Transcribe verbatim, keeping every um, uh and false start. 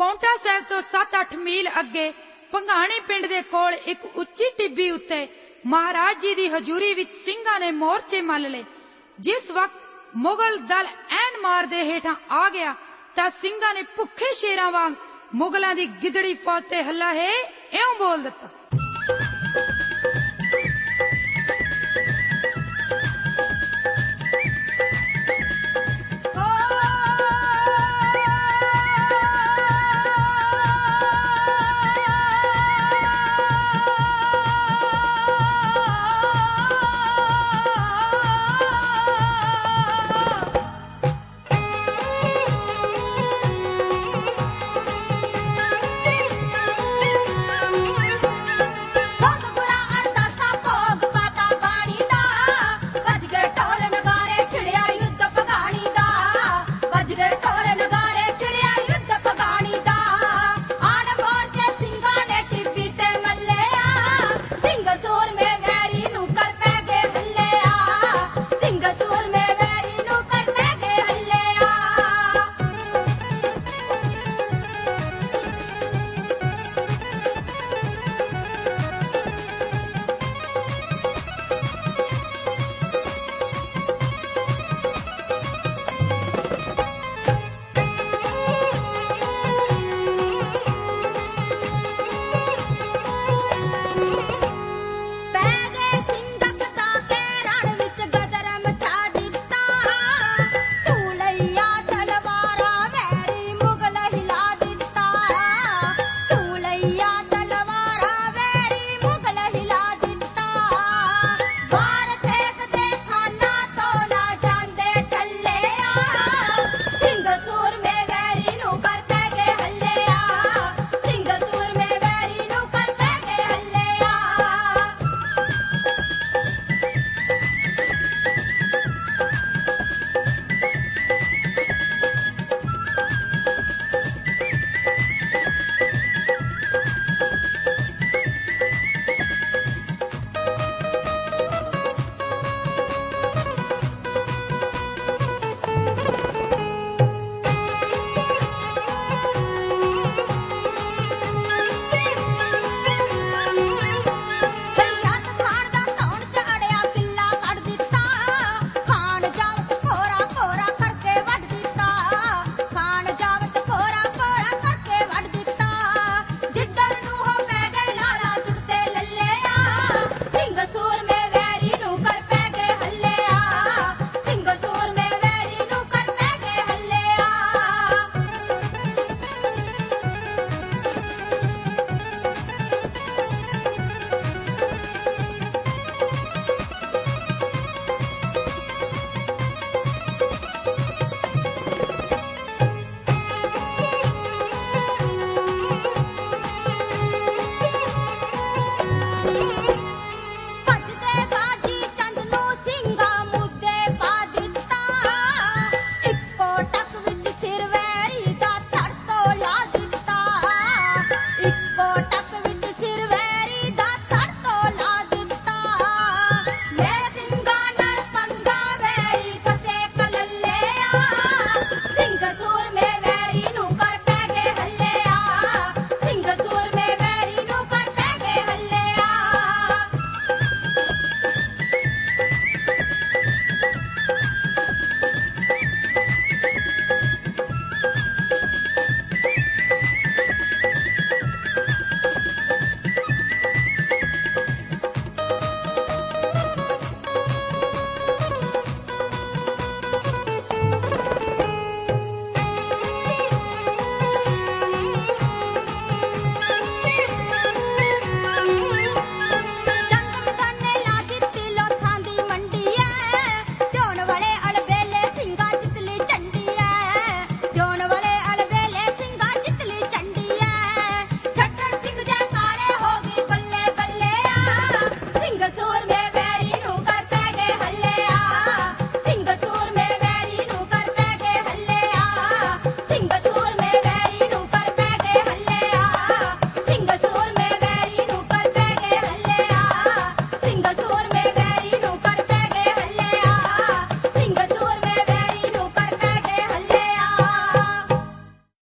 ਪੌਂਟਾ ਸਾਹਿਬ ਤੋਂ ਸੱਤ ਅੱਠ ਮੀਲ ਅੱਗੇ ਭੰਗਾਣੀ ਪਿੰਡ ਦੇ ਕੋਲ ਇੱਕ ਉੱਚੀ ਟਿੱਬੀ ਉੱਤੇ ਮਹਾਰਾਜ ਜੀ ਦੀ ਹਜ਼ੂਰੀ ਵਿੱਚ ਸਿੰਘਾਂ ਨੇ ਮੋਰਚੇ ਮੱਲ ਲਏ। ਜਿਸ ਵਕਤ ਮੁਗਲ ਦਲ ਐਨ ਮਾਰ ਦੇ ਹੇਠਾਂ ਆ ਗਿਆ ਤਾਂ ਸਿੰਘਾਂ ਨੇ ਭੁੱਖੇ ਸ਼ੇਰਾਂ ਵਾਂਗ ਮੁਗਲਾਂ ਦੀ ਗਿੱਦੜੀ ਫੌਜ ਤੇ ਹੱਲਾ ਹੈ ਇਉਂ ਬੋਲ ਦਿੱਤਾ।